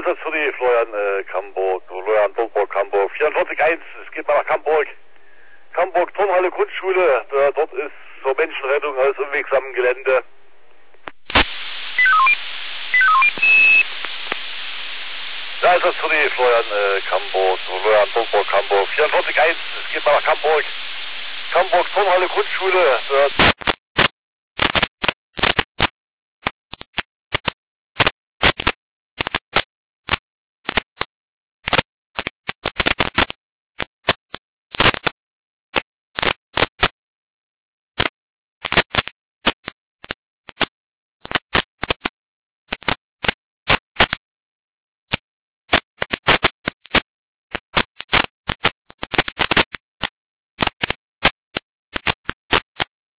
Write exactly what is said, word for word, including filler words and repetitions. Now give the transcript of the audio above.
ist das für die Florian äh, Camburg, Florian Burgburg Camburg, vierundvierzig eins, es geht mal nach Camburg. Camburg Turnhalle Grundschule, da, dort ist zur Menschenrettung aus unwegsamem Gelände. Da ist das für die Florian äh, Camburg, Florian Burgburg Camburg, vierundvierzig eins, es geht mal nach Camburg. Camburg Turnhalle Grundschule, da